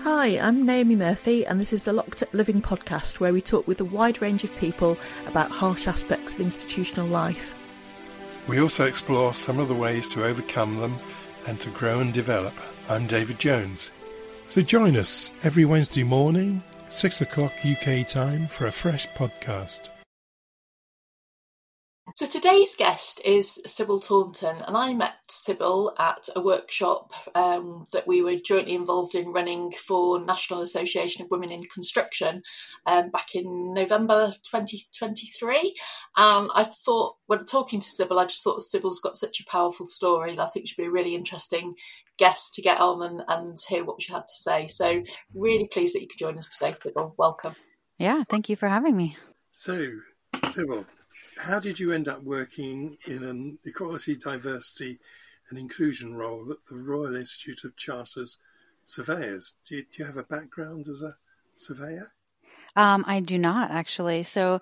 Hi, I'm Naomi Murphy, and this is the Locked Up Living podcast, where we talk with a wide range of people about harsh aspects of institutional life. We also explore some of the ways to overcome them and to grow and develop. I'm David Jones. So join us every Wednesday morning, 6 o'clock UK time, for a fresh podcast. So today's guest is Sybil Taunton, and I met Sybil at a workshop that we were jointly involved in running for National Association of Women in Construction back in November 2023. And I thought, when talking to Sybil, I just thought Sybil's got such a powerful story that I think she'd be a really interesting guest to get on and hear what she had to say. So really pleased that you could join us today, Sybil. Welcome. Yeah, thank you for having me. So, Sybil, how did you end up working in an equality, diversity and inclusion role at the Royal Institute of Chartered Surveyors? Do you have a background as a surveyor? I do not, actually. So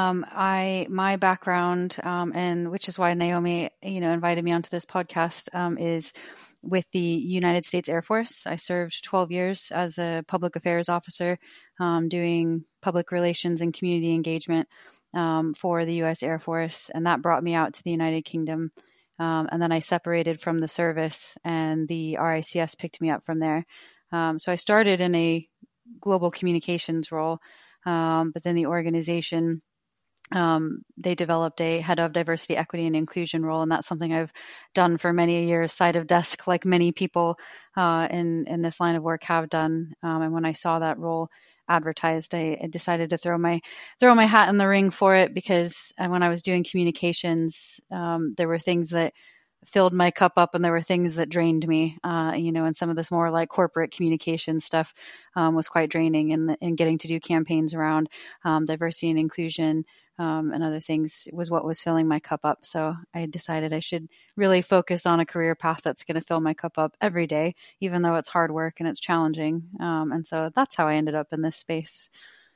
my background, and which is why Naomi, invited me onto this podcast, is with the United States Air Force. I served 12 years as a public affairs officer, doing public relations and community engagement for the U.S. Air Force, and that brought me out to the United Kingdom. And then I separated from the service, and the RICS picked me up from there. So I started in a global communications role, but then the organization, they developed a head of diversity, equity, and inclusion role, and that's something I've done for many years, side of desk, like many people in this line of work have done. And when I saw that role advertised, I decided to throw my hat in the ring for it, because when I was doing communications, there were things that filled my cup up and there were things that drained me, and some of this more like corporate communication stuff was quite draining, and getting to do campaigns around diversity and inclusion and other things was what was filling my cup up. So I decided I should really focus on a career path that's going to fill my cup up every day, even though it's hard work and it's challenging. And so that's how I ended up in this space.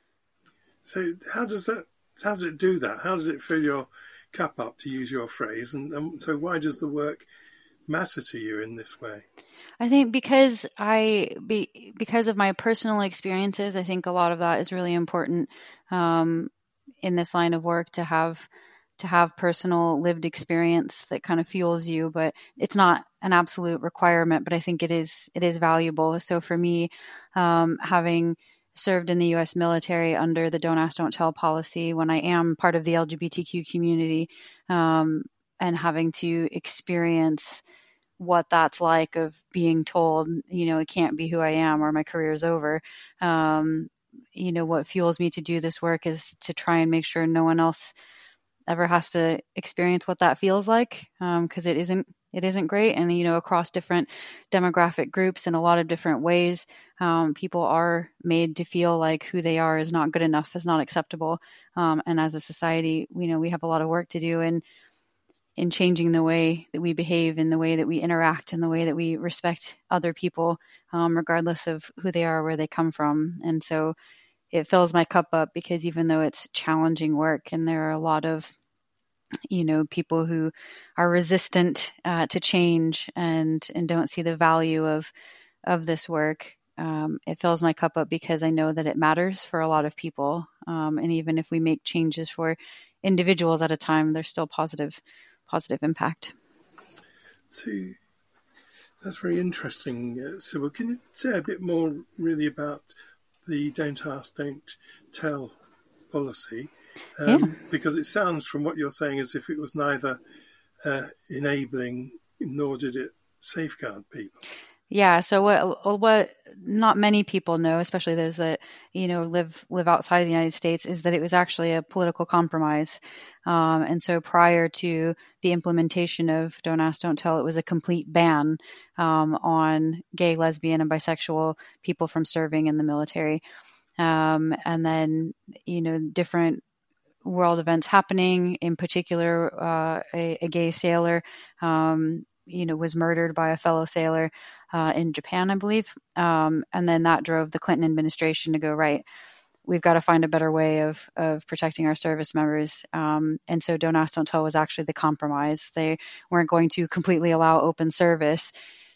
So how does it do that? How does it fill your cup up, to use your phrase? And so why does the work matter to you in this way? I think because of my personal experiences, I think a lot of that is really important in this line of work, to have personal lived experience that kind of fuels you, but it's not an absolute requirement, but I think it is valuable. So for me, having served in the U.S. military under the Don't Ask, Don't Tell policy, when I am part of the LGBTQ community, and having to experience what that's like, of being told, it can't be who I am or my career is over. What fuels me to do this work is to try and make sure no one else ever has to experience what that feels like, because it isn't great. And, across different demographic groups in a lot of different ways, people are made to feel like who they are is not good enough, is not acceptable. And as a society, we have a lot of work to do in changing the way that we behave, in the way that we interact, in the way that we respect other people, regardless of who they are, where they come from. And so it fills my cup up, because even though it's challenging work and there are a lot of, people who are resistant to change and don't see the value of this work, it fills my cup up because I know that it matters for a lot of people. And even if we make changes for individuals at a time, there's still positive impact. So that's very interesting, Sybil. Can you say a bit more really about the Don't Ask, Don't Tell policy? Because it sounds from what you're saying as if it was neither enabling nor did it safeguard people. Yeah. So what not many people know, especially those that, live outside of the United States, is that it was actually a political compromise. And so prior to the implementation of Don't Ask, Don't Tell, it was a complete ban on gay, lesbian, and bisexual people from serving in the military. And then, different world events happening, in particular, a gay sailor, was murdered by a fellow sailor in Japan, I believe. And then that drove the Clinton administration to go, right, we've got to find a better way of protecting our service members. And so Don't Ask, Don't Tell was actually the compromise. They weren't going to completely allow open service.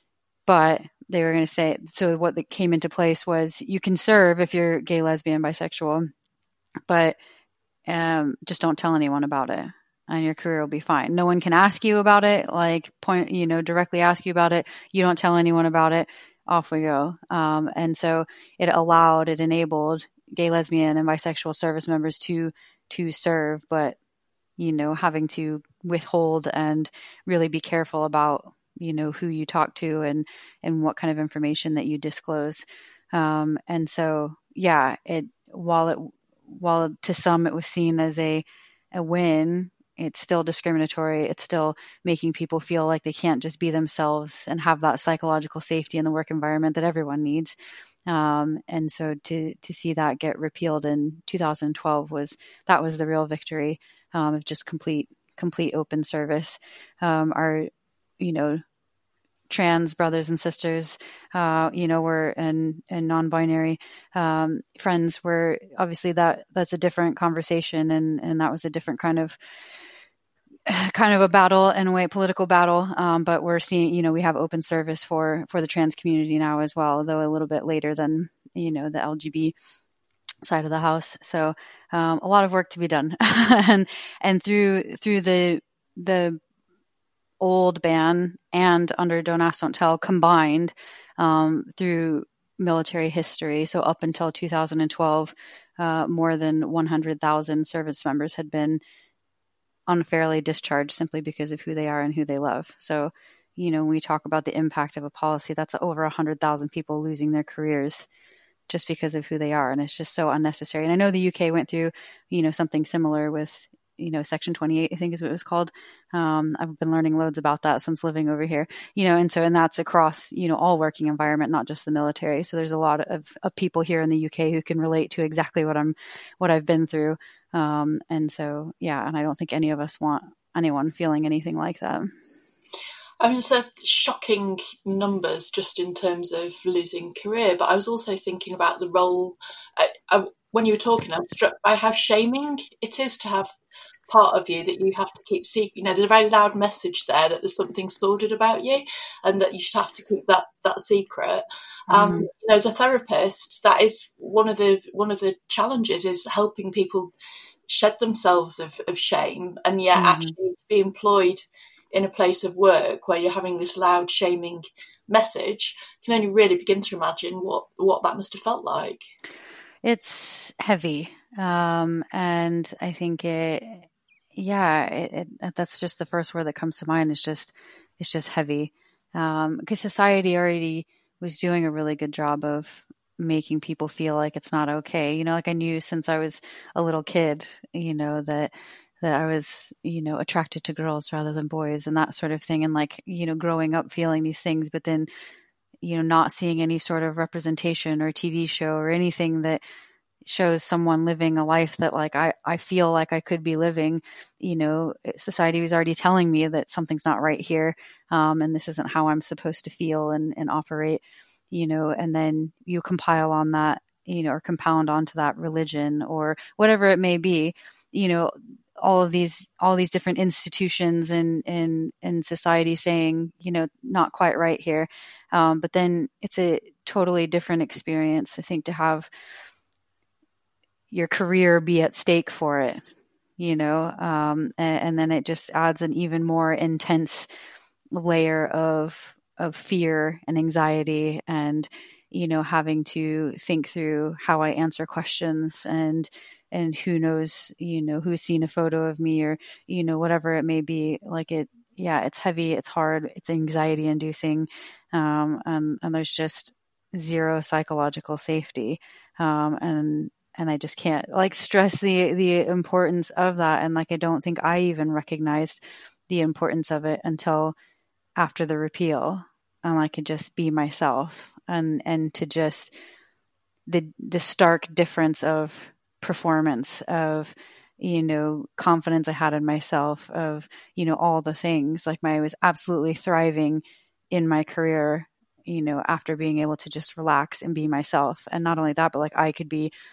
but they were going to say, so what that came into place was you can serve if you're gay, lesbian, bisexual, but just don't tell anyone about it and your career will be fine. No one can ask you about it, like directly ask you about it. You don't tell anyone about it. Off we go. And so it enabled gay, lesbian, and bisexual service members to serve, but, having to withhold and really be careful about, who you talk to and what kind of information that you disclose. And so, yeah, while to some it was seen as a win, it's still discriminatory. It's still making people feel like they can't just be themselves and have that psychological safety in the work environment that everyone needs. And so to see that get repealed in 2012 was the real victory of just complete open service. Our, trans brothers and sisters, were and non-binary friends were obviously that's a different conversation, and that was a different kind of a battle in a way, political battle. But we're seeing, we have open service for the trans community now as well, though a little bit later than the LGB side of the house. So a lot of work to be done, and through the old ban and under Don't Ask, Don't Tell combined through military history. So up until 2012, more than 100,000 service members had been unfairly discharged simply because of who they are and who they love. So, when we talk about the impact of a policy, that's over 100,000 people losing their careers just because of who they are. And it's just so unnecessary. And I know the UK went through, something similar with, Section 28, I think is what it was called. I've been learning loads about that since living over here, and that's across, all working environment, not just the military. So there's a lot of people here in the UK who can relate to exactly what I've been through. And so, yeah, and I don't think any of us want anyone feeling anything like that. I mean, it's shocking numbers just in terms of losing career, but I was also thinking about the role. When you were talking, I was struck by how shaming it is to have part of you that you have to keep secret. There's a very loud message there that there's something sordid about you, and that you should have to keep that secret. As a therapist, that is one of the challenges, is helping people shed themselves of shame, and yet actually to be employed in a place of work where you're having this loud shaming message. Can only really begin to imagine what that must have felt like. It's heavy. And I think that's just the first word that comes to mind. It's just heavy. Because society already was doing a really good job of making people feel like it's not okay. Like I knew since I was a little kid, that I was, attracted to girls rather than boys and that sort of thing. And like, growing up feeling these things, but then, not seeing any sort of representation or TV show or anything that shows someone living a life that like I feel like I could be living. Society was already telling me that something's not right here, and this isn't how I'm supposed to feel and operate, and then you compile on that, or compound onto that religion or whatever it may be, all these different institutions in society saying, not quite right here. But then it's a totally different experience, I think, to have your career be at stake for it, and then it just adds an even more intense layer of fear and anxiety and, having to think through how I answer questions and who knows, who's seen a photo of me or, whatever it may be. Like it's heavy, it's hard, it's anxiety inducing. And there's just zero psychological safety. And I just can't stress the importance of that. And I don't think I even recognized the importance of it until after the repeal. And I could just be myself and to just the stark difference of performance, of, confidence I had in myself, of, all the things. I was absolutely thriving in my career, after being able to just relax and be myself. And not only that, but I could be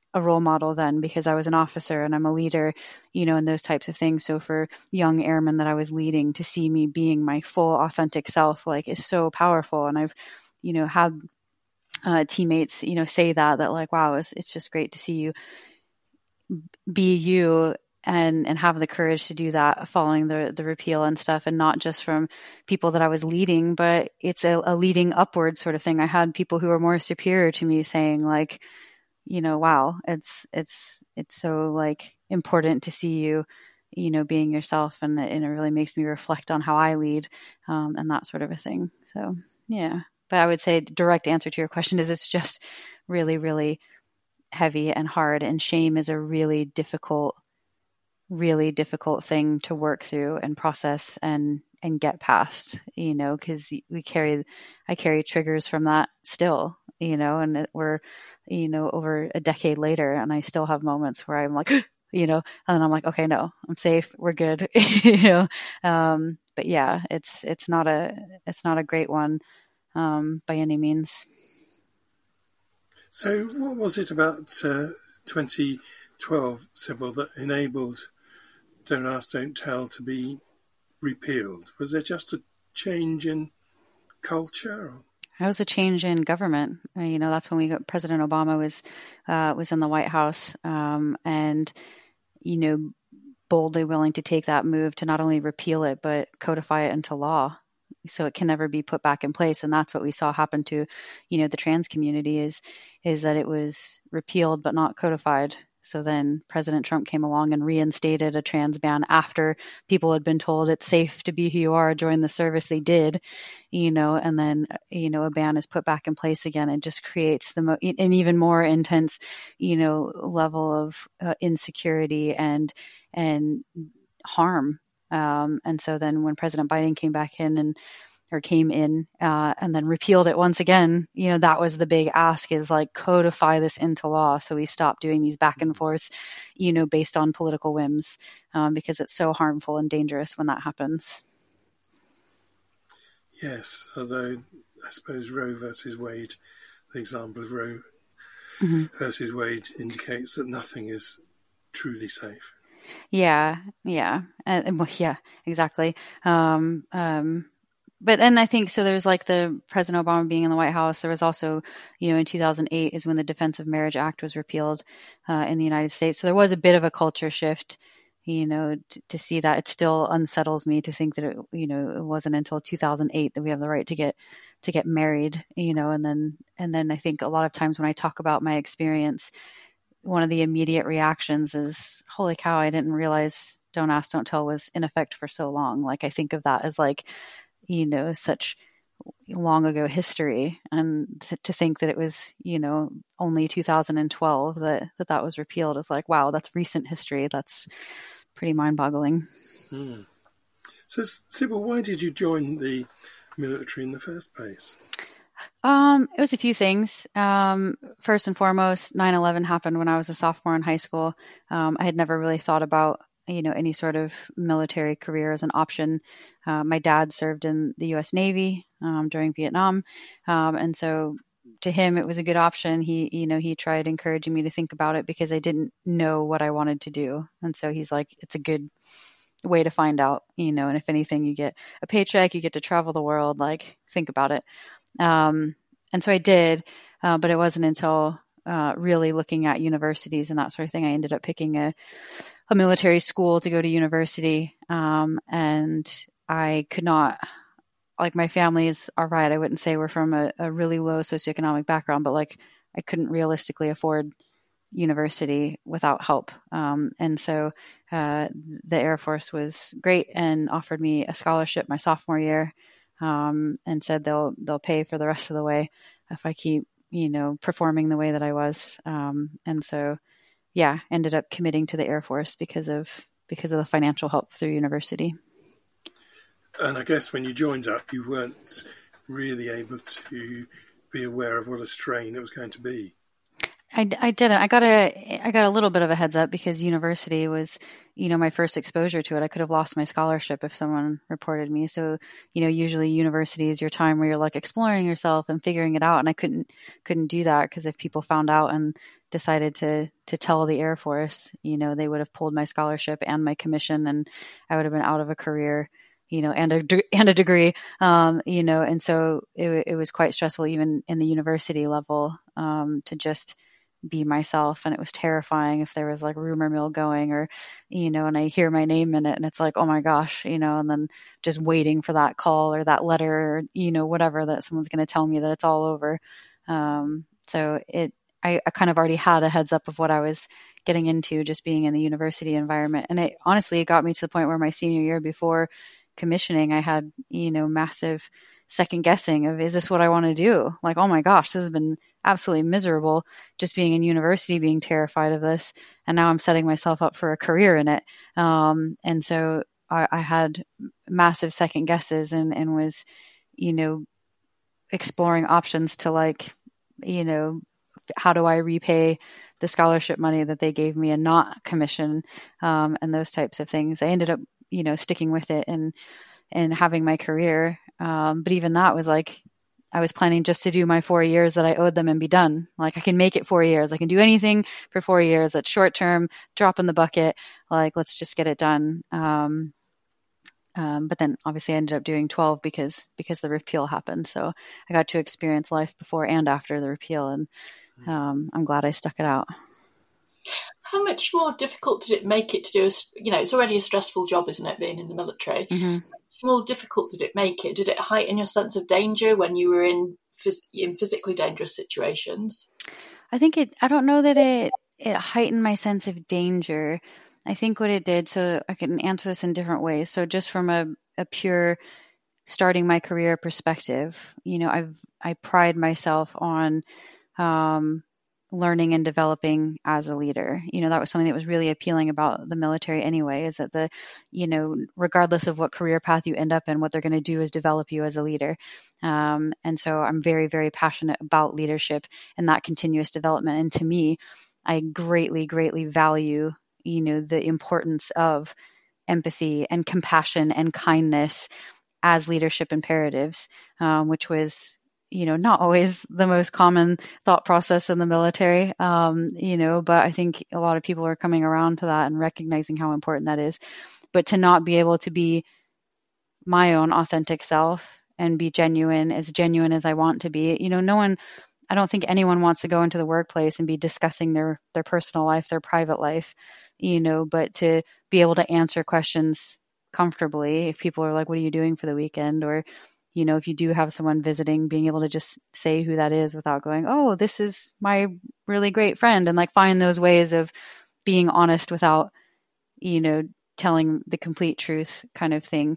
a role model then, because I was an officer and I'm a leader, and those types of things. So for young airmen that I was leading to see me being my full authentic self, like, is so powerful. And I've, had teammates, say that like, wow, it's just great to see you be you and have the courage to do that following the repeal and stuff, and not just from people that I was leading, but it's a leading upward sort of thing. I had people who were more superior to me saying like, wow, it's so like important to see you, being yourself, and it really makes me reflect on how I lead, and that sort of a thing. So yeah, but I would say direct answer to your question is it's just really, really heavy and hard, and shame is a really difficult thing to work through and process and get past, because I carry triggers from that still, and we're, over a decade later, and I still have moments where I'm like, and then I'm like, okay, no, I'm safe. We're good. But yeah, it's not a great one, by any means. So what was it about 2012, Sybil, that enabled Don't Ask, Don't Tell to be repealed? Was there just a change in culture? Or? It was a change in government. That's when President Obama was in the White House, and boldly willing to take that move to not only repeal it but codify it into law, so it can never be put back in place. And that's what we saw happen to, the trans community is that it was repealed but not codified. So then President Trump came along and reinstated a trans ban after people had been told it's safe to be who you are, join the service. They did, and then, a ban is put back in place again. It just creates an even more intense, level of insecurity and harm. And so then when President Biden came in and then repealed it once again, that was the big ask, is like codify this into law. So we stop doing these back and forths, based on political whims, because it's so harmful and dangerous when that happens. Yes, although I suppose Roe versus Wade, the example of Roe versus Wade indicates that nothing is truly safe. Yeah, exactly. But I think so. There's like the President Obama being in the White House. There was also, in 2008 is when the Defense of Marriage Act was repealed in the United States. So there was a bit of a culture shift, to see that. It still unsettles me to think that it wasn't until 2008 that we have the right to get married, and then I think a lot of times when I talk about my experience, one of the immediate reactions is, holy cow, I didn't realize Don't Ask, Don't Tell was in effect for so long. Like, I think of that as like, such long ago history, and to think that it was, only 2012 that was repealed is like, wow, that's recent history. That's pretty mind-boggling. So, Sybil, why did you join the military in the first place? It was a few things. First and foremost, 9/11 happened when I was a sophomore in high school. I had never really thought about, any sort of military career as an option. My dad served in the U.S. Navy during Vietnam. And so to him, it was a good option. He tried encouraging me to think about it because I didn't know what I wanted to do. And so he's like, it's a good way to find out, and if anything, you get a paycheck, you get to travel the world, like, think about it. And so I did, but it wasn't until really looking at universities and that sort of thing, I ended up picking a military school to go to university. And I could not, like, my families are right. I wouldn't say we're from a really low socioeconomic background, but like, I couldn't realistically afford university without help. And so the Air Force was great and offered me a scholarship my sophomore year, and said they'll pay for the rest of the way if I keep, performing the way that I was. And so, yeah, ended up committing to the Air Force because of the financial help through university. And I guess when you joined up, you weren't really able to be aware of what a strain it was going to be. I didn't. I got a little bit of a heads up because university was, my first exposure to it. I could have lost my scholarship if someone reported me. So, usually university is your time where you're like exploring yourself and figuring it out. And I couldn't do that because if people found out and decided to tell the Air Force, they would have pulled my scholarship and my commission, and I would have been out of a career, and a degree, and so it was quite stressful even in the university level, to just be myself. And it was terrifying if there was like rumor mill going or, and I hear my name in it and it's like, oh my gosh, and then just waiting for that call or that letter, or, whatever, that someone's going to tell me that it's all over. So I kind of already had a heads up of what I was getting into just being in the university environment. And it honestly, it got me to the point where my senior year before commissioning, I had, massive second guessing of, is this what I want to do? Like, oh my gosh, this has been absolutely miserable just being in university, being terrified of this. And now I'm setting myself up for a career in it. And so I had massive second guesses and was, exploring options to like, how do I repay the scholarship money that they gave me and not commission, and those types of things. I ended up, sticking with it and having my career. But even that was like, I was planning just to do my 4 years that I owed them and be done. Like I can make it 4 years. I can do anything for 4 years. That's short term, drop in the bucket. Like, let's just get it done. But then obviously I ended up doing 12 because the repeal happened. So I got to experience life before and after the repeal. And I'm glad I stuck it out. How much more difficult did it make it to do it's already a stressful job, isn't it, being in the military? Mm-hmm. How much more difficult did it make it? Did it heighten your sense of danger when you were in physically dangerous situations? I don't know that it heightened my sense of danger. I think what it did, so I can answer this in different ways. So just from a pure starting my career perspective, I pride myself on learning and developing as a leader. That was something that was really appealing about the military anyway, is that regardless of what career path you end up in, what they're going to do is develop you as a leader. And so I'm very, very passionate about leadership and that continuous development. And to me, I greatly, greatly value, the importance of empathy and compassion and kindness as leadership imperatives, which was, not always the most common thought process in the military, but I think a lot of people are coming around to that and recognizing how important that is. But to not be able to be my own authentic self and be genuine as I want to be, I don't think anyone wants to go into the workplace and be discussing their personal life, their private life, but to be able to answer questions comfortably. If people are like, what are you doing for the weekend? Or, if you do have someone visiting, being able to just say who that is without going, oh, this is my really great friend, and like find those ways of being honest without, telling the complete truth kind of thing.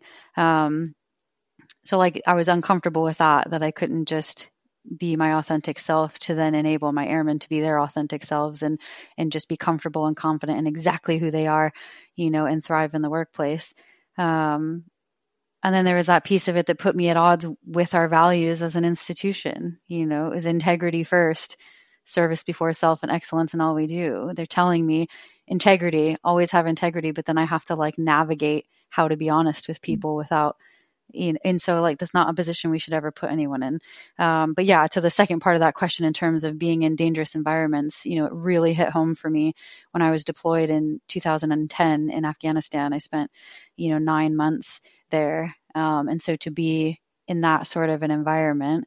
So like I was uncomfortable with that I couldn't just be my authentic self to then enable my airmen to be their authentic selves and just be comfortable and confident in exactly who they are, and thrive in the workplace. And then there was that piece of it that put me at odds with our values as an institution, is integrity first, service before self, and excellence in all we do. They're telling me integrity, always have integrity, but then I have to like navigate how to be honest with people without, and so like that's not a position we should ever put anyone in. But yeah, to the second part of that question in terms of being in dangerous environments, it really hit home for me when I was deployed in 2010 in Afghanistan. I spent, 9 months there. And so to be in that sort of an environment,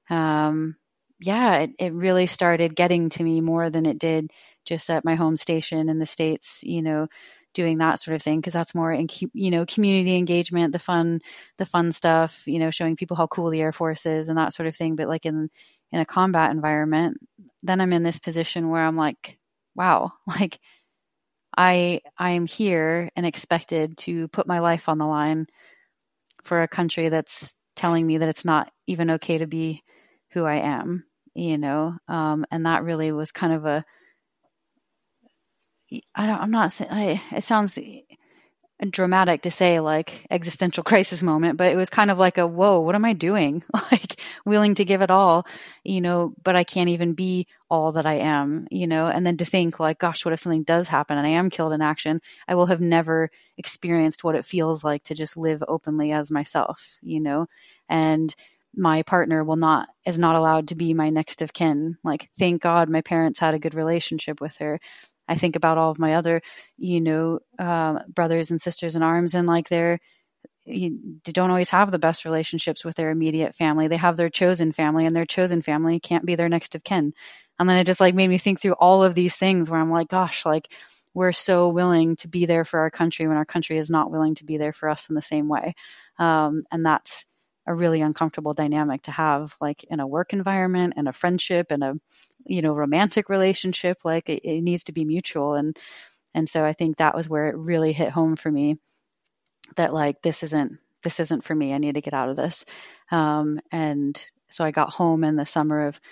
it really started getting to me more than it did just at my home station in the States, doing that sort of thing. Cause that's more in, community engagement, the fun stuff, showing people how cool the Air Force is and that sort of thing. But like in a combat environment, then I'm in this position where I'm like, wow, like I am here and expected to put my life on the line for a country that's telling me that it's not even okay to be who I am, and that really was kind of it sounds dramatic to say, like existential crisis moment, but it was kind of like a, whoa, what am I doing? Like willing to give it all, but I can't even be all that I am, and then to think like, gosh, what if something does happen and I am killed in action? I will have never experienced what it feels like to just live openly as myself, and my partner is not allowed to be my next of kin. Like, thank God my parents had a good relationship with her. I think about all of my other, brothers and sisters in arms, and like they don't always have the best relationships with their immediate family. They have their chosen family, and their chosen family can't be their next of kin. And then it just like made me think through all of these things where I'm like, gosh, like we're so willing to be there for our country when our country is not willing to be there for us in the same way. And that's a really uncomfortable dynamic to have, like in a work environment and a friendship and a, romantic relationship. Like it needs to be mutual. And so I think that was where it really hit home for me that like, this isn't for me. I need to get out of this. And so I got home in the summer of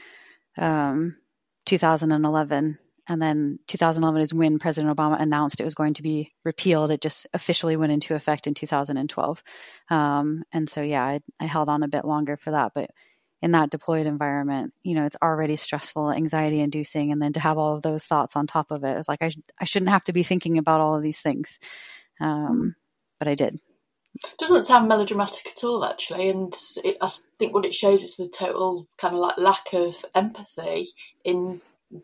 2011. And then 2011 is when President Obama announced it was going to be repealed. It just officially went into effect in 2012. And so, yeah, I held on a bit longer for that. But in that deployed environment, it's already stressful, anxiety inducing. And then to have all of those thoughts on top of it, it's like, I shouldn't have to be thinking about all of these things. But I did. Doesn't sound melodramatic at all, actually. And I think what it shows is the total kind of like lack of empathy in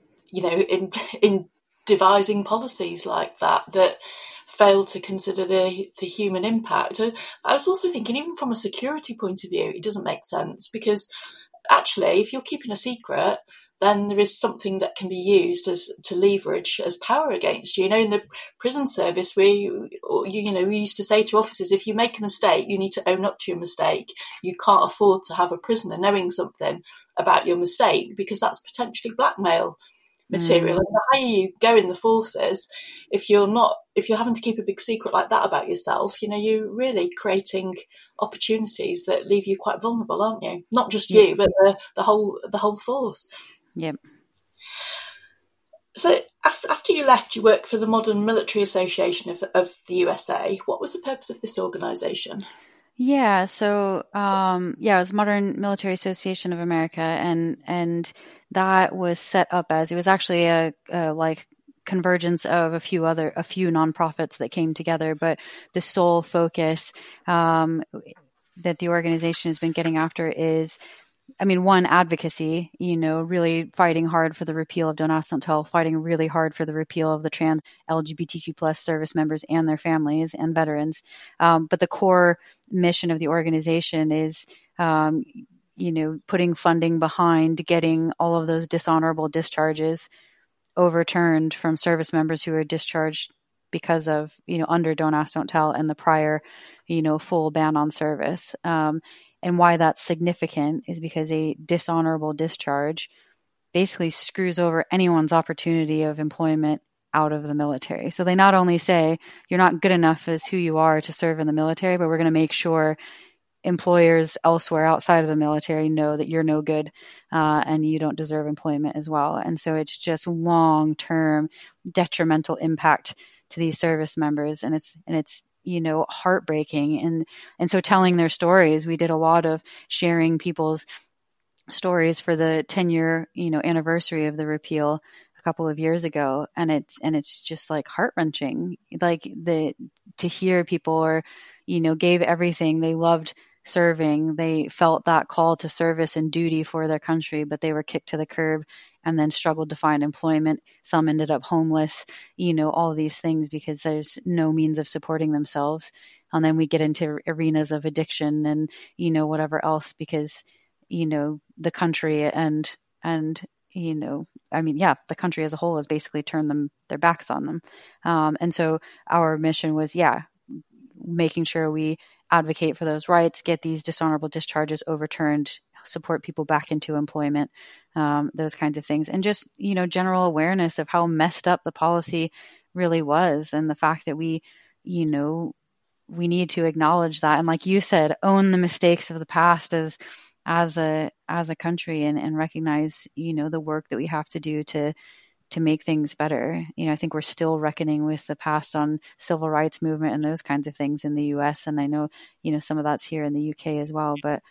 devising policies like that fail to consider the human impact. I was also thinking, even from a security point of view, it doesn't make sense, because actually, if you're keeping a secret, then there is something that can be used to leverage as power against you. In the prison service, we used to say to officers, if you make a mistake, you need to own up to your mistake. You can't afford to have a prisoner knowing something about your mistake, because that's potentially blackmail material. And the higher you go in the forces, if you're having to keep a big secret like that about yourself, you're really creating opportunities that leave you quite vulnerable, aren't you? Not just you, but the whole force. Yep. So after you left, you worked for the Modern Military Association of the USA. What was the purpose of this organisation? Yeah, so it was Modern Military Association of America, and that was set up as, it was actually a like convergence of a few nonprofits that came together, but the sole focus that the organization has been getting after is, one, advocacy, really fighting hard for the repeal of Don't Ask, Don't Tell, fighting really hard for the repeal of the trans LGBTQ plus service members and their families and veterans. But the core mission of the organization is, putting funding behind getting all of those dishonorable discharges overturned from service members who are discharged because of, under Don't Ask, Don't Tell and the prior, full ban on service. And why that's significant is because a dishonorable discharge basically screws over anyone's opportunity of employment out of the military. So they not only say you're not good enough as who you are to serve in the military, but we're going to make sure employers elsewhere outside of the military know that you're no good and you don't deserve employment as well. And so it's just long-term detrimental impact to these service members. And it's heartbreaking. And so telling their stories, we did a lot of sharing people's stories for the 10-year, anniversary of the repeal a couple of years ago. And it's just like heart-wrenching, like to hear people or, gave everything. They loved serving. They felt that call to service and duty for their country, but they were kicked to the curb and then struggled to find employment. Some ended up homeless, all these things because there's no means of supporting themselves. And then we get into arenas of addiction and, whatever else, because, the country and the country as a whole has basically turned their backs on them. And so our mission was, making sure we advocate for those rights, get these dishonorable discharges overturned, support people back into employment, those kinds of things. And just, general awareness of how messed up the policy really was. And the fact that we need to acknowledge that. And like you said, own the mistakes of the past as a country and recognize, the work that we have to do to make things better. I think we're still reckoning with the past on civil rights movement and those kinds of things in the US. And I know, some of that's here in the UK as well. But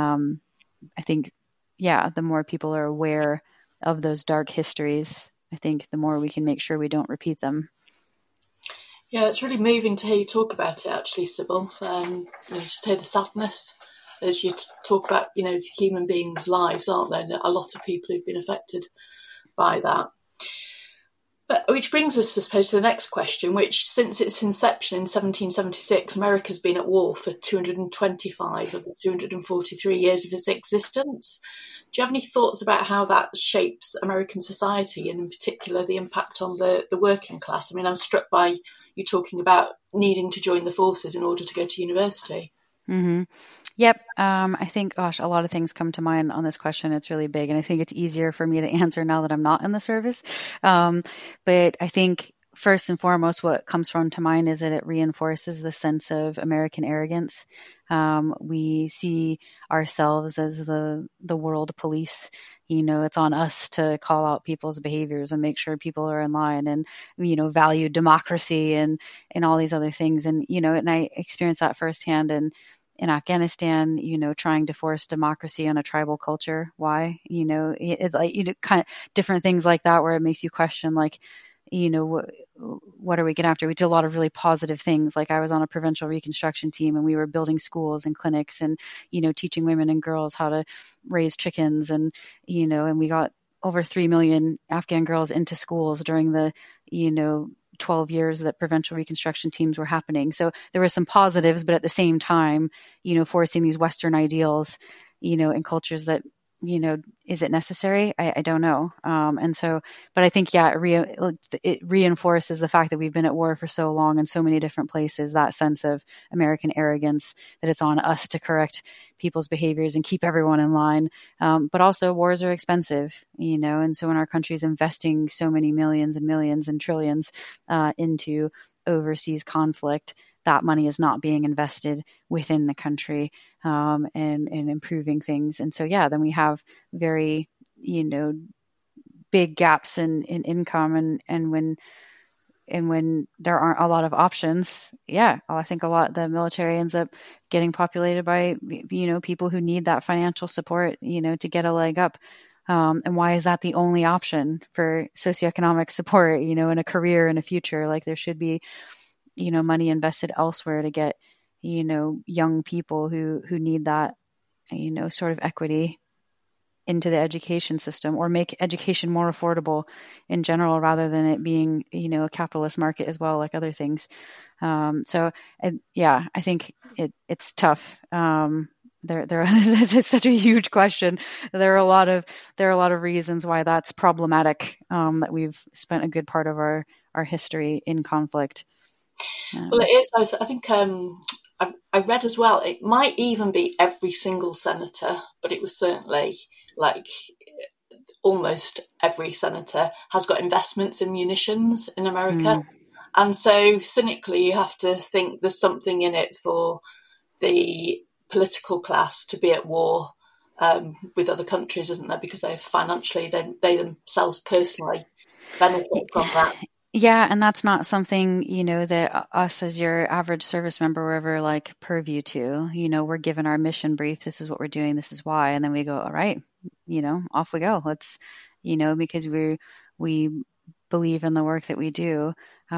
I think, the more people are aware of those dark histories, I think the more we can make sure we don't repeat them. Yeah, it's really moving to hear you talk about it, actually, Sybil. Just hear the sadness as you talk about, human beings' lives, aren't there? A lot of people who've been affected by that. But, which brings us, I suppose, to the next question, which, since its inception in 1776, America's been at war for 225 of the 243 years of its existence. Do you have any thoughts about how that shapes American society, and in particular the impact on the working class? I mean, I'm struck by you talking about needing to join the forces in order to go to university. Mm-hmm. Yep. I think, a lot of things come to mind on this question. It's really big, and I think it's easier for me to answer now that I'm not in the service. But I think first and foremost, what comes to mind is that it reinforces the sense of American arrogance. We see ourselves as the world police. It's on us to call out people's behaviors and make sure people are in line, and, value democracy and all these other things. And, and I experienced that firsthand in Afghanistan, trying to force democracy on a tribal culture. Why? It's like, kind of different things like that, where it makes you question, like, what are we getting after? We did a lot of really positive things. Like, I was on a provincial reconstruction team, and we were building schools and clinics and, teaching women and girls how to raise chickens. And, and we got over 3 million Afghan girls into schools during the, 12 years that provincial reconstruction teams were happening. So there were some positives, but at the same time, forcing these Western ideals, in cultures that, is it necessary? I don't know. And so, but I think, it reinforces the fact that we've been at war for so long in so many different places, that sense of American arrogance, that it's on us to correct people's behaviors and keep everyone in line. But also, wars are expensive, and so when our country is investing so many millions and millions and trillions into overseas conflict, that money is not being invested within the country and improving things. And so, then we have very, big gaps in income. And when there aren't a lot of options, I think the military ends up getting populated by, people who need that financial support, to get a leg up. And why is that the only option for socioeconomic support, in a career and a future? Like, there should be, money invested elsewhere to get, young people who need that, sort of equity into the education system, or make education more affordable in general, rather than it being, a capitalist market as well, like other things. I think it's tough. It's such a huge question. There are a lot of reasons why that's problematic, that we've spent a good part of our history in conflict. Well, it is. I think I read as well, it might even be every single senator, but it was certainly like almost every senator has got investments in munitions in America. And so cynically, you have to think there's something in it for the political class to be at war with other countries, isn't there? Because they financially, they themselves personally benefit from that. Yeah, and that's not something, that us as your average service member were ever like purview to. We're given our mission brief. This is what we're doing. This is why. And then we go, all right, off we go. Let's, because we believe in the work that we do.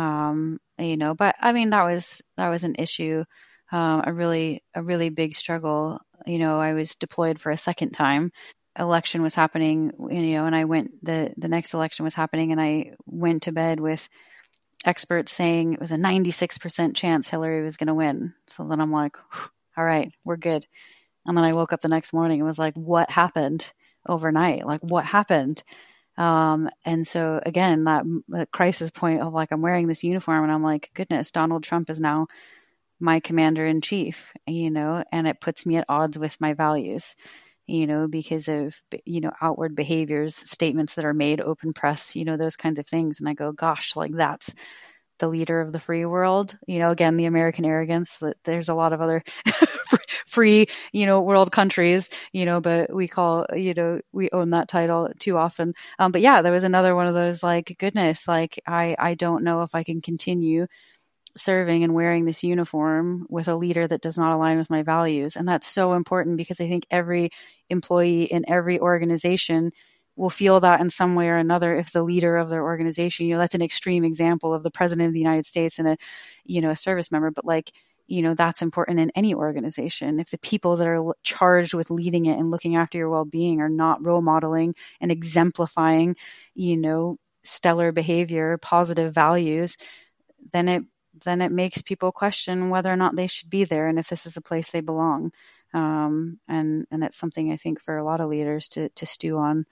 But I mean, that was an issue, a really big struggle. I was deployed for a second time. Election was happening, and I went, the next election was happening, and I went to bed with experts saying it was a 96% chance Hillary was going to win. So then I'm like, all right, we're good. And then I woke up the next morning and was like, what happened overnight? Like, what happened? And so again, that crisis point of like, I'm wearing this uniform and I'm like, goodness, Donald Trump is now my commander in chief, and it puts me at odds with my values. Because of, outward behaviors, statements that are made, open press, those kinds of things. And I go, gosh, like that's the leader of the free world. Again, the American arrogance, that there's a lot of other free, world countries, but we call, we own that title too often. But yeah, there was another one of those, like, goodness, like, I don't know if I can continue serving and wearing this uniform with a leader that does not align with my values. And that's so important, because I think every employee in every organization will feel that in some way or another if the leader of their organization, that's an extreme example of the president of the United States and a service member, but like, that's important in any organization. If the people that are charged with leading it and looking after your well-being are not role modeling and exemplifying, stellar behavior, positive values, then it makes people question whether or not they should be there and if this is a place they belong. And it's something I think for a lot of leaders to stew on.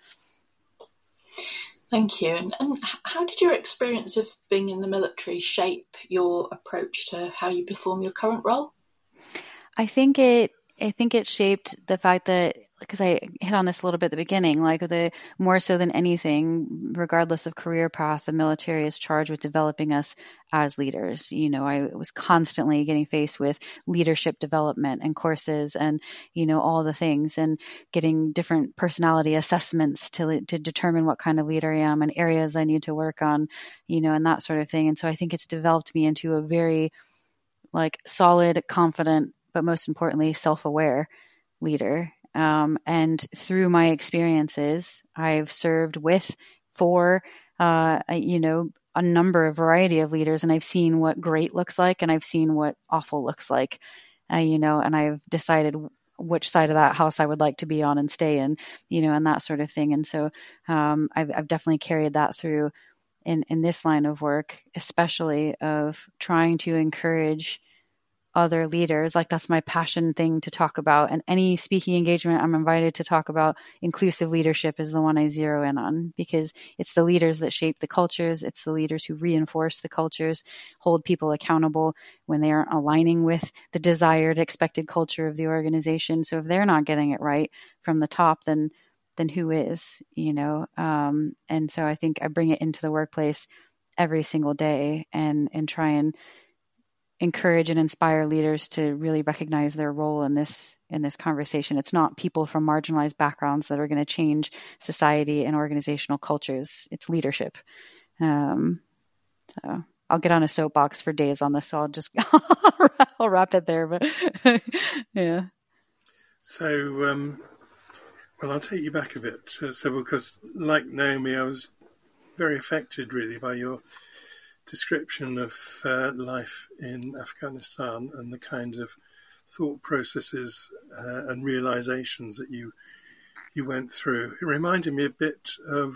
Thank you. And how did your experience of being in the military shape your approach to how you perform your current role? I think it shaped the fact that, because I hit on this a little bit at the beginning, like the more so than anything, regardless of career path, the military is charged with developing us as leaders. I was constantly getting faced with leadership development and courses and, all the things, and getting different personality assessments to determine what kind of leader I am and areas I need to work on, and that sort of thing. And so I think it's developed me into a very, like, solid, confident, but most importantly, self-aware leader. And through my experiences, I've served for a number of variety of leaders, and I've seen what great looks like, and I've seen what awful looks like, and I've decided which side of that house I would like to be on and stay in, and that sort of thing. And so I've definitely carried that through in this line of work, especially of trying to encourage other leaders. Like, that's my passion thing to talk about. And any speaking engagement I'm invited to talk about, inclusive leadership is the one I zero in on, because it's the leaders that shape the cultures. It's the leaders who reinforce the cultures, hold people accountable when they aren't aligning with the desired, expected culture of the organization. So if they're not getting it right from the top, then who is, and so I think I bring it into the workplace every single day and try and encourage and inspire leaders to really recognize their role in this conversation. It's not people from marginalized backgrounds that are going to change society and organizational cultures. It's leadership. So I'll get on a soapbox for days on this, so I'll just I'll wrap it there. But yeah. So, well, I'll take you back a bit, Sybil, because like Naomi, I was very affected really by your description of life in Afghanistan and the kinds of thought processes and realizations that you went through. It reminded me a bit of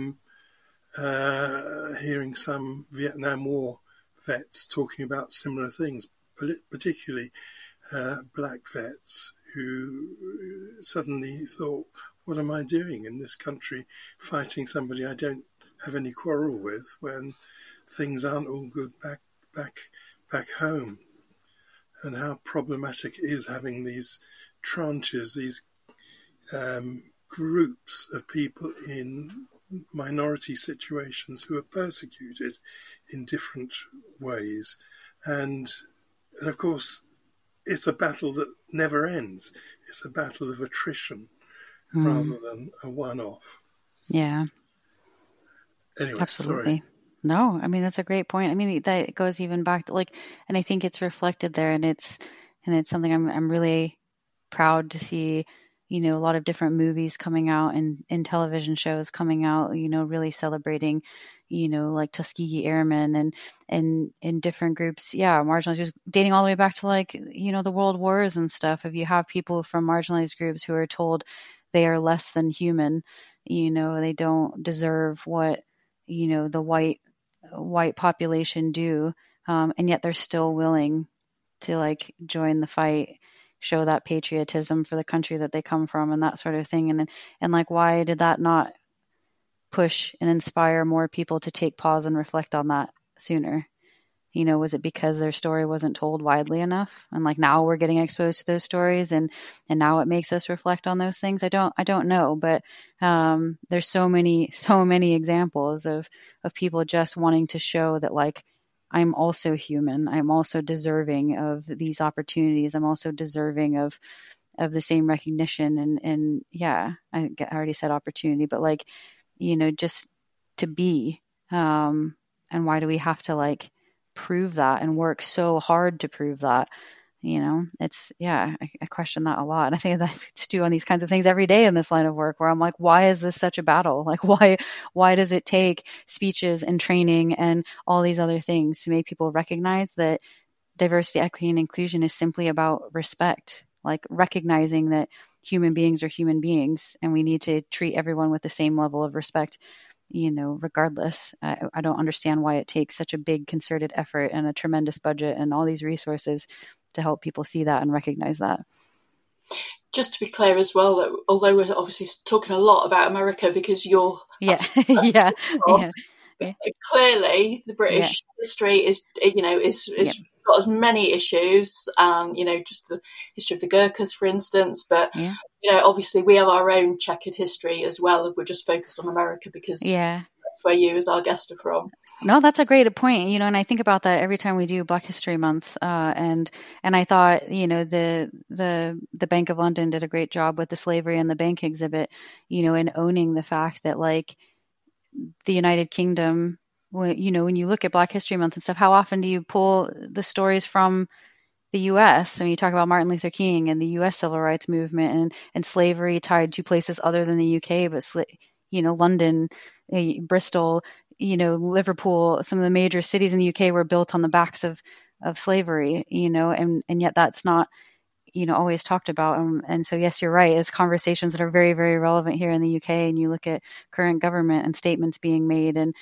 hearing some Vietnam War vets talking about similar things, particularly black vets who suddenly thought, what am I doing in this country fighting somebody I don't have any quarrel with when things aren't all good back home, and how problematic it is having these tranches, these groups of people in minority situations who are persecuted in different ways. And of course, it's a battle that never ends. It's a battle of attrition rather than a one-off. Yeah. Anyway, absolutely. Sorry. No, I mean, that's a great point. I mean, that goes even back to and I think it's reflected there, and it's something I'm really proud to see, a lot of different movies coming out and television shows coming out, really celebrating, like Tuskegee Airmen and in different groups. Yeah. Marginalized groups, dating all the way back to the world wars and stuff. If you have people from marginalized groups who are told they are less than human, they don't deserve what, the white population do, and yet they're still willing to join the fight, show that patriotism for the country that they come from and that sort of thing. And why did that not push and inspire more people to take pause and reflect on that sooner? Was it because their story wasn't told widely enough? And now we're getting exposed to those stories and now it makes us reflect on those things. I don't know, but there's so many examples of people just wanting to show that I'm also human. I'm also deserving of these opportunities. I'm also deserving of the same recognition. And yeah, I already said opportunity, but like, just to be, and why do we have to like prove that and work so hard to prove that? It's, I question that a lot. And I think that I do on these kinds of things every day in this line of work, where I'm like, why is this such a battle? Like, why does it take speeches and training and all these other things to make people recognize that diversity, equity, and inclusion is simply about respect, like recognizing that human beings are human beings and we need to treat everyone with the same level of respect, regardless. I don't understand why it takes such a big concerted effort and a tremendous budget and all these resources to help people see that and recognize that. Just to be clear as well, that although we're obviously talking a lot about America because you're yeah. Clearly the British history is got as many issues, and just the history of the Gurkhas, for instance, but obviously we have our own checkered history as well. We're just focused on America because that's where you as our guest are from. No, that's a great point. And I think about that every time we do Black History Month. And I thought, the Bank of London did a great job with the Slavery and the Bank exhibit, in owning the fact that like the United Kingdom, when you look at Black History Month and stuff, how often do you pull the stories from the U.S.? I mean, you talk about Martin Luther King and the U.S. Civil Rights Movement and slavery tied to places other than the U.K., but London, Bristol, Liverpool, some of the major cities in the UK were built on the backs of slavery, and yet that's not, always talked about. And so, yes, you're right. It's conversations that are very, very relevant here in the UK. And you look at current government and statements being made and,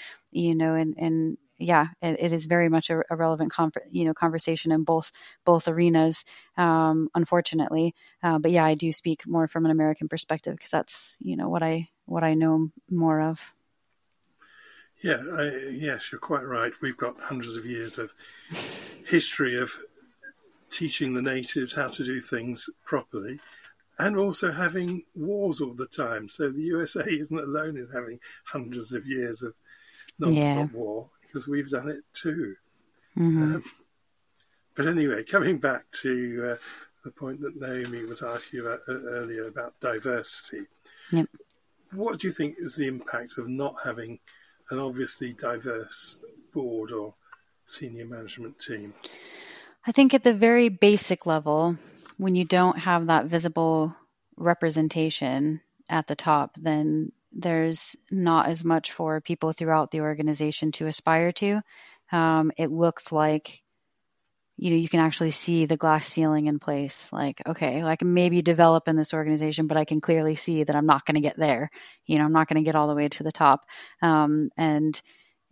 it is very much a relevant conversation in both arenas, unfortunately. But yeah, I do speak more from an American perspective because that's, what I know more of. Yeah, yes, you're quite right. We've got hundreds of years of history of teaching the natives how to do things properly and also having wars all the time. So the USA isn't alone in having hundreds of years of non-stop war because we've done it too. Mm-hmm. But anyway, coming back to the point that Naomi was asking about earlier about diversity, what do you think is the impact of not having an obviously diverse board or senior management team? I think at the very basic level, when you don't have that visible representation at the top, then there's not as much for people throughout the organization to aspire to. It looks like, you can actually see the glass ceiling in place. Like, okay, I can maybe develop in this organization, but I can clearly see that I'm not going to get there. I'm not going to get all the way to the top. And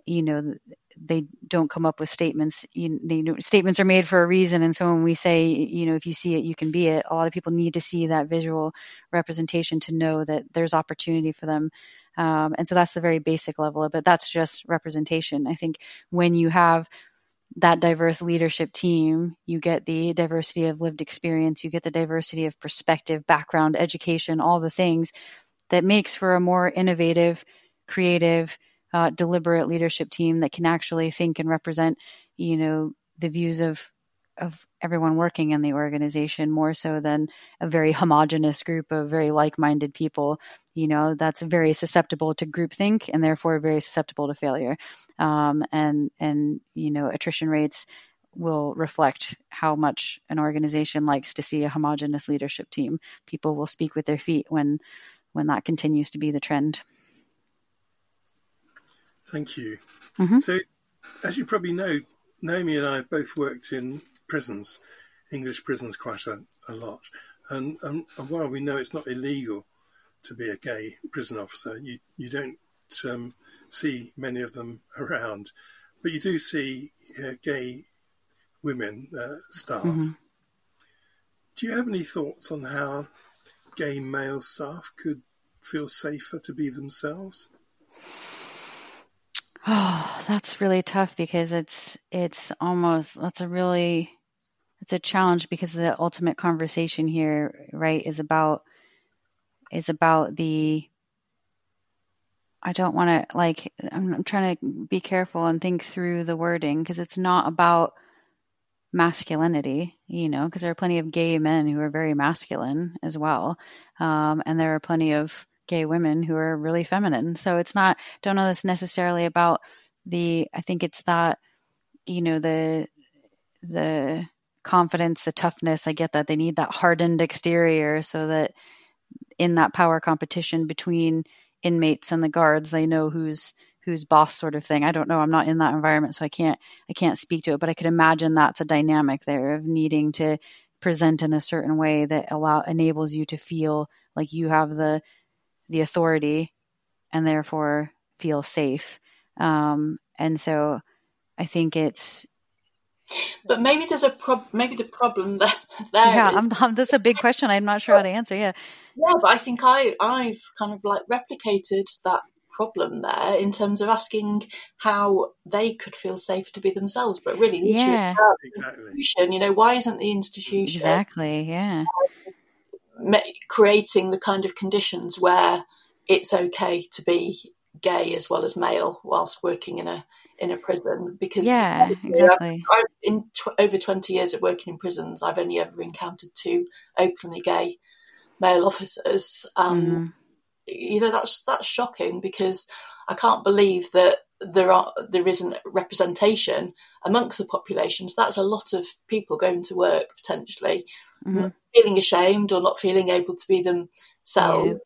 they don't come up with statements. Statements are made for a reason. And so when we say, if you see it, you can be it, a lot of people need to see that visual representation to know that there's opportunity for them. And so that's the very basic level of it. That's just representation. I think when you have that diverse leadership team, you get the diversity of lived experience, you get the diversity of perspective, background, education, all the things that makes for a more innovative, creative, deliberate leadership team that can actually think and represent, the views of everyone working in the organization more so than a very homogenous group of very like-minded people, that's very susceptible to groupthink and therefore very susceptible to failure. And attrition rates will reflect how much an organization likes to see a homogenous leadership team. People will speak with their feet when that continues to be the trend. Thank you. Mm-hmm. So, as you probably know, Naomi and I both worked in prisons, English prisons, quite a lot. And while we know it's not illegal to be a gay prison officer, you don't see many of them around, but you do see gay women staff. Mm-hmm. Do you have any thoughts on how gay male staff could feel safer to be themselves? Oh, that's really tough because it's a challenge because the ultimate conversation here, right, is about don't want to, like, I'm trying to be careful and think through the wording, because it's not about masculinity, because there are plenty of gay men who are very masculine as well. And there are plenty of gay women who are really feminine. So it's not, don't know that's necessarily about I think it's that, the confidence, the toughness. I get that they need that hardened exterior so that in that power competition between inmates and the guards, they know who's boss, sort of thing. I don't know. I'm not in that environment, so I can't speak to it, but I could imagine that's a dynamic there of needing to present in a certain way that enables you to feel like you have the authority and therefore feel safe. And so I think it's, but maybe there's maybe the problem there. Yeah, that's a big question. I'm not sure how to answer. Yeah, but I think I've kind of like replicated that problem there in terms of asking how they could feel safe to be themselves. But really, the issue is about the institution. Why isn't the institution creating the kind of conditions where it's okay to be gay as well as male whilst working in a prison? Because in over 20 years of working in prisons, I've only ever encountered 2 openly gay male officers. That's shocking, because I can't believe that there isn't representation amongst the population. So that's a lot of people going to work potentially not feeling ashamed or not feeling able to be themselves.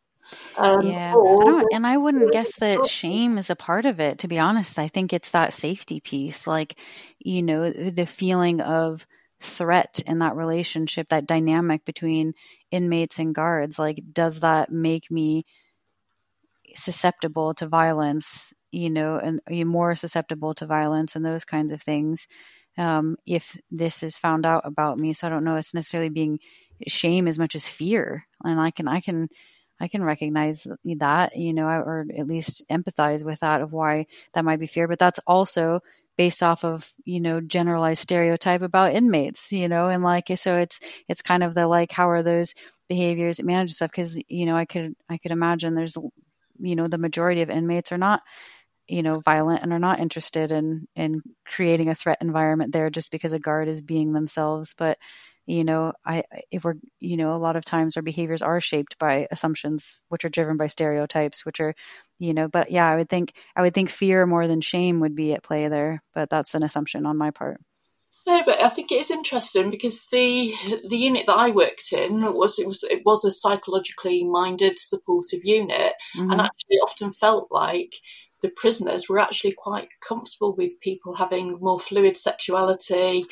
I wouldn't guess that shame is a part of it, to be honest. I think it's that safety piece, like, the feeling of threat in that relationship, that dynamic between inmates and guards. Like, does that make me susceptible to violence, and are you more susceptible to violence and those kinds of things if this is found out about me? So I don't know it's necessarily being shame as much as fear, and I can recognize that, or at least empathize with that, of why that might be fear. But that's also based off of, generalized stereotype about inmates, and like, so it's kind of the, like, how are those behaviors managed stuff? Because, I could imagine there's, the majority of inmates are not, violent and are not interested in creating a threat environment there just because a guard is being themselves. But if we're, a lot of times our behaviors are shaped by assumptions, which are driven by stereotypes, which are, but yeah, I would think fear more than shame would be at play there, but that's an assumption on my part. No, but I think it is interesting because the unit that I worked in was a psychologically minded, supportive unit, and actually often felt like the prisoners were actually quite comfortable with people having more fluid sexuality.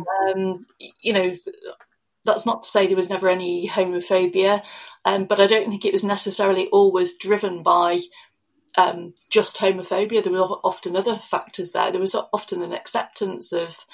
That's not to say there was never any homophobia, but I don't think it was necessarily always driven by just homophobia. There were often other factors there. There was often an acceptance of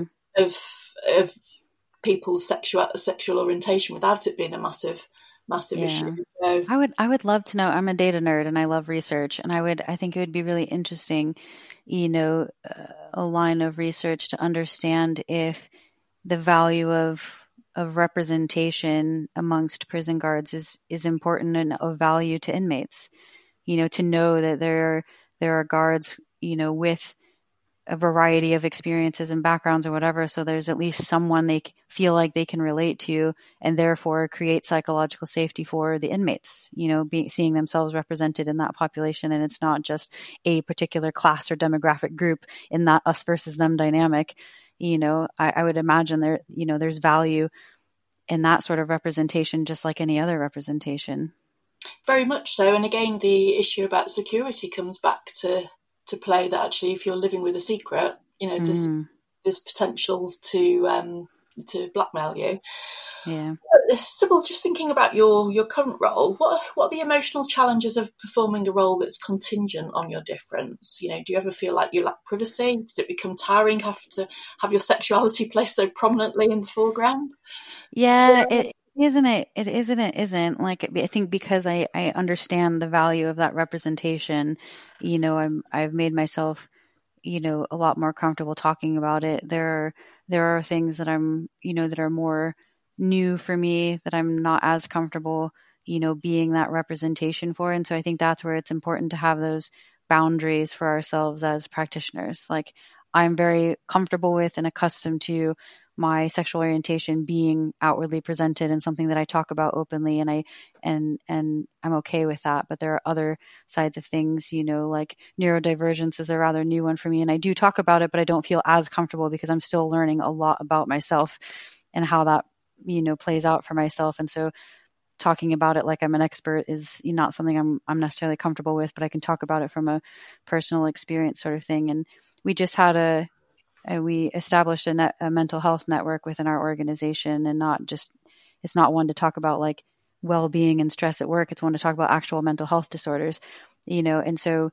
people's sexual orientation without it being a massive issue. So, I would love to know. I'm a data nerd and I love research, and I think it would be really interesting, a line of research to understand if the value of representation amongst prison guards is important and of value to inmates. To know that there are guards, with a variety of experiences and backgrounds or whatever. So there's at least someone they feel like they can relate to, and therefore create psychological safety for the inmates, seeing themselves represented in that population. And it's not just a particular class or demographic group in that us versus them dynamic. I would imagine there's value in that sort of representation, just like any other representation. Very much so. And again, the issue about security comes back to play, that actually if you're living with a secret, there's potential to blackmail you. Yeah. Sybil, just thinking about your current role, what are the emotional challenges of performing a role that's contingent on your difference? Do you ever feel like you lack privacy? Does it become tiring have to have your sexuality placed so prominently in the foreground? Yeah, it isn't. Like, I think because I understand the value of that representation, I've made myself, a lot more comfortable talking about it. There are things that I'm, that are more new for me that I'm not as comfortable being that representation for. And so I think that's where it's important to have those boundaries for ourselves as practitioners. Like, I'm very comfortable with and accustomed to my sexual orientation being outwardly presented and something that I talk about openly, and I'm okay with that. But there are other sides of things, like neurodivergence is a rather new one for me, and I do talk about it, but I don't feel as comfortable because I'm still learning a lot about myself and how that plays out for myself. And so talking about it like I'm an expert is not something I'm necessarily comfortable with, but I can talk about it from a personal experience sort of thing. And we just had we established a mental health network within our organization, and it's not one to talk about like well-being and stress at work. It's one to talk about actual mental health disorders, and so,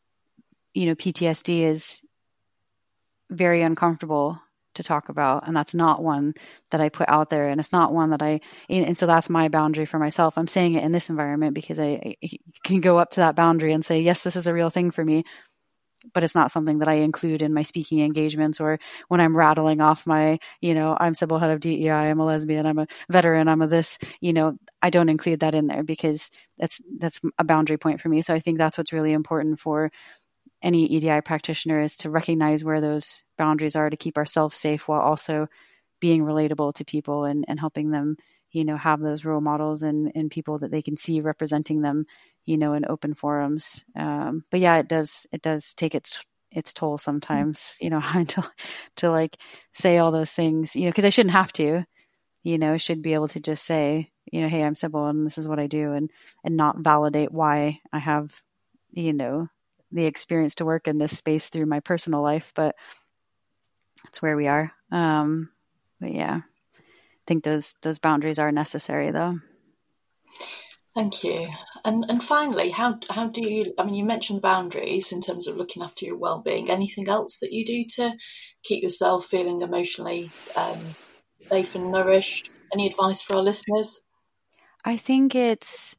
PTSD is very uncomfortable to talk about. And that's not one that I put out there. And it's not one that and so that's my boundary for myself. I'm saying it in this environment because I can go up to that boundary and say, yes, this is a real thing for me. But it's not something that I include in my speaking engagements or when I'm rattling off my, I'm Sybil, head of DEI, I'm a lesbian, I'm a veteran, I'm a this, I don't include that in there because that's a boundary point for me. So I think that's what's really important for any EDI practitioner, is to recognize where those boundaries are to keep ourselves safe while also being relatable to people and helping them, have those role models and people that they can see representing them, in open forums. But yeah, it does take its toll sometimes, having to like say all those things, because I shouldn't have to, I should be able to just say, hey, I'm Sybil and this is what I do, and not validate why I have, the experience to work in this space through my personal life, but that's where we are. But yeah, I think those boundaries are necessary though. Thank you. And finally, how do you, you mentioned boundaries in terms of looking after your well-being. Anything else that you do to keep yourself feeling emotionally safe and nourished? Any advice for our listeners? I think it's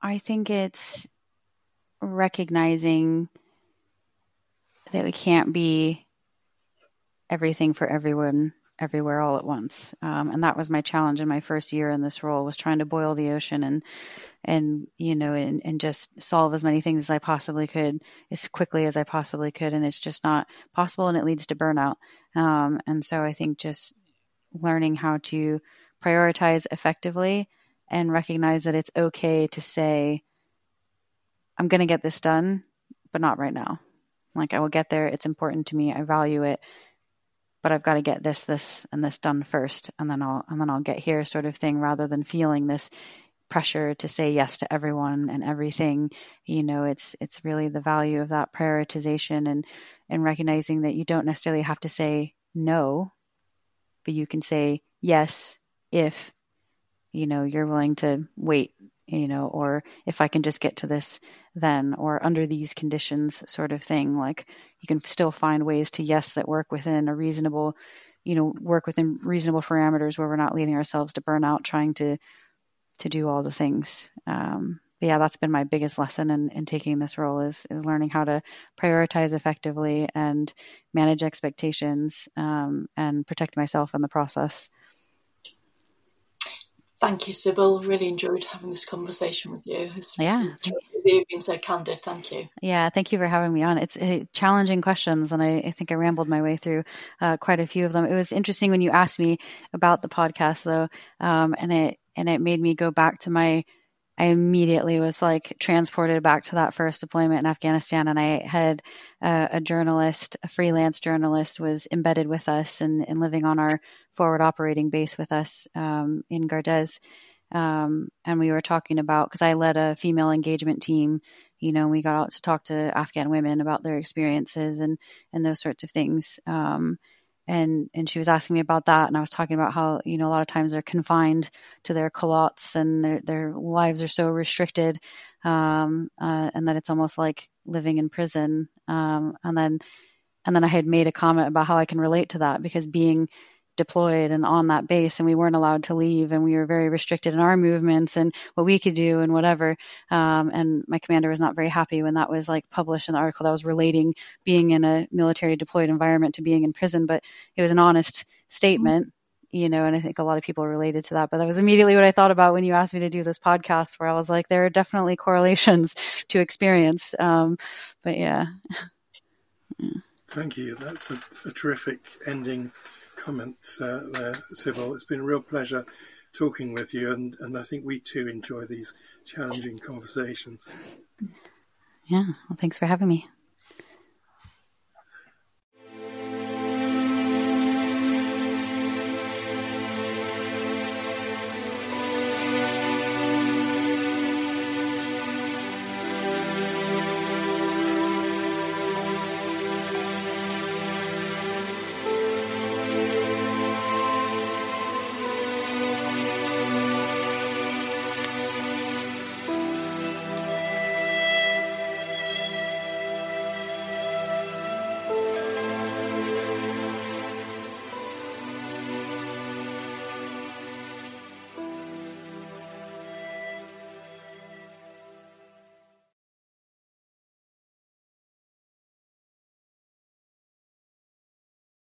recognizing that we can't be everything for everyone everywhere all at once. And that was my challenge in my first year in this role, was trying to boil the ocean and just solve as many things as I possibly could as quickly as I possibly could. And it's just not possible, and it leads to burnout. And so I think just learning how to prioritize effectively and recognize that it's okay to say, I'm going to get this done, but not right now. Like, I will get there. It's important to me. I value it, but I've got to get this, and this done first, and then I'll get here, sort of thing, rather than feeling this pressure to say yes to everyone and everything. It's really the value of that prioritization and recognizing that you don't necessarily have to say no, but you can say yes if, you're willing to wait, or if I can just get to this then, or under these conditions, sort of thing. Like, you can still find ways to yes that work within a reasonable, work within reasonable parameters where we're not leading ourselves to burnout trying to do all the things. But yeah, that's been my biggest lesson in taking this role is learning how to prioritize effectively and manage expectations, and protect myself in the process. Thank you, Sybil. Really enjoyed having this conversation with you. You've been so candid. Thank you. Yeah, thank you for having me on. It's challenging questions, and I think I rambled my way through quite a few of them. It was interesting when you asked me about the podcast, though, and it made me go back to I immediately was like transported back to that first deployment in Afghanistan. And I had a freelance journalist was embedded with us and living on our forward operating base with us in Gardez. And we were talking about, because I led a female engagement team, we got out to talk to Afghan women about their experiences and those sorts of things. And she was asking me about that, and I was talking about how, a lot of times they're confined to their culottes and their lives are so restricted, and that it's almost like living in prison. And then I had made a comment about how I can relate to that, because being deployed and on that base, and we weren't allowed to leave, and we were very restricted in our movements and what we could do and whatever. And my commander was not very happy when that was like published in the article that was relating being in a military deployed environment to being in prison, but it was an honest statement. and I think a lot of people related to that. But that was immediately what I thought about when you asked me to do this podcast, where I was like, there are definitely correlations to experience. But yeah. Thank you. That's a terrific ending comment there, Sybil. It's been a real pleasure talking with you, and I think we too enjoy these challenging conversations. Yeah, well, thanks for having me.